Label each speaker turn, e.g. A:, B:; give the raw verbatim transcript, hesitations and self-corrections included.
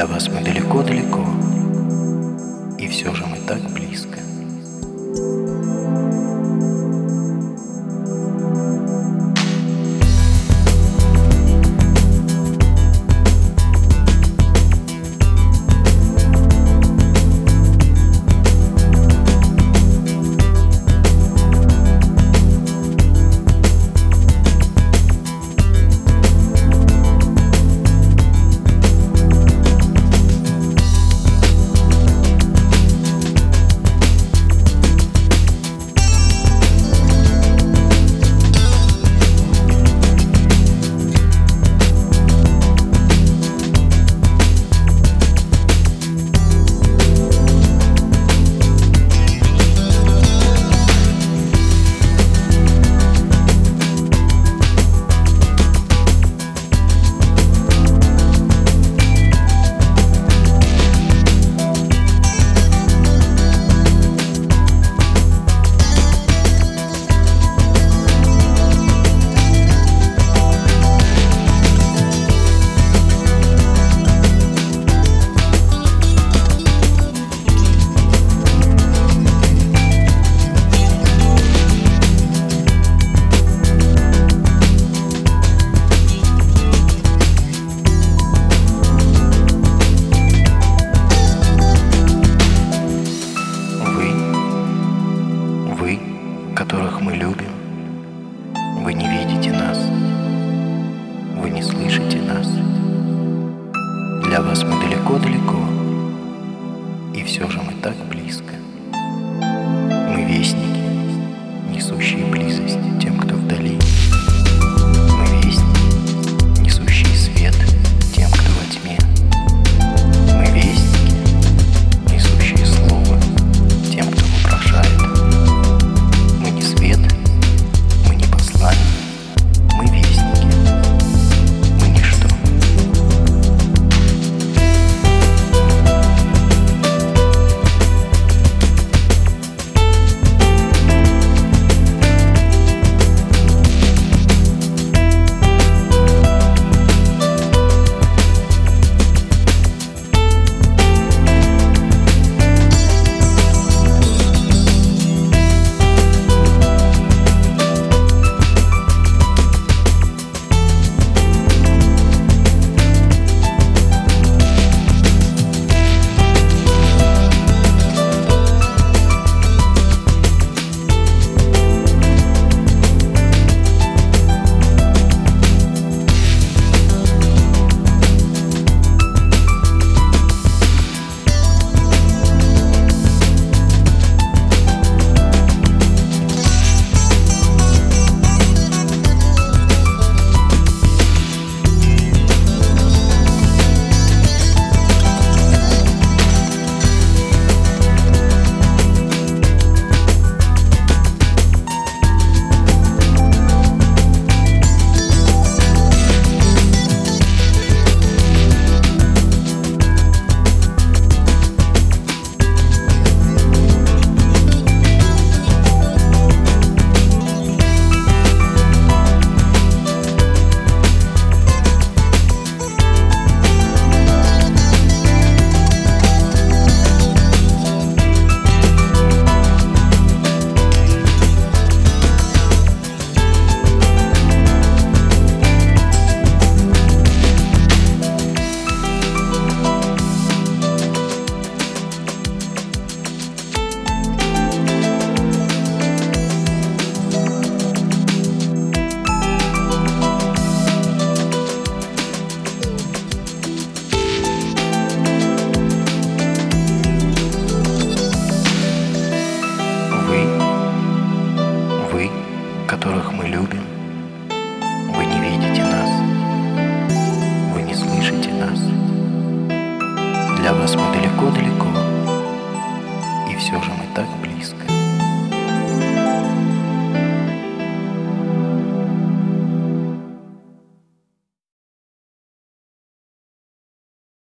A: Для вас мы далеко-далеко, и все же мы так близко. Которых мы любим, вы не видите нас, вы не слышите нас. Для вас мы далеко-далеко, и все же мы так близко. Мы вестники, несущие близость тем, кто вдали. Мы вестники, несущие свет тем, кто во тьме. Мы вестники, несущие слово тем, кто вопрошает. Свет, мы не посланники, мы вестники, мы ничто. Которых мы любим, вы не видите нас, вы не слышите нас. Для вас мы далеко-далеко, и все же мы так